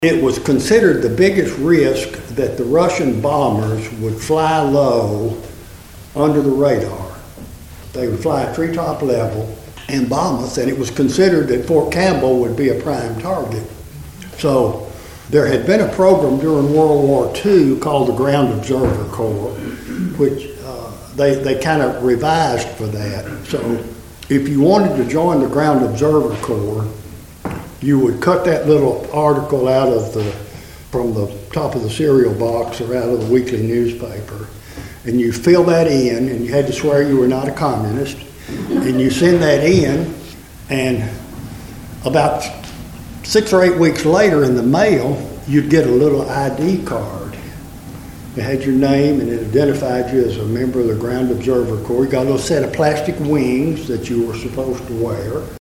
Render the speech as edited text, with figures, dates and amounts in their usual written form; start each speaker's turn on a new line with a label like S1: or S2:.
S1: It was considered the biggest risk that the Russian bombers would fly low under the radar. They would fly treetop level and bomb us, and it was considered that Fort Campbell would be a prime target. So there had been a program during World War II called the Ground Observer Corps, which they kind of revised for that. So if you wanted to join the Ground Observer Corps, you would cut that little article from the top of the cereal box or out of the weekly newspaper, and you fill that in, and you had to swear you were not a communist, and you send that in, and about 6 or 8 weeks later in the mail, you'd get a little ID card. It had your name, and it identified you as a member of the Ground Observer Corps. You got a little set of plastic wings that you were supposed to wear.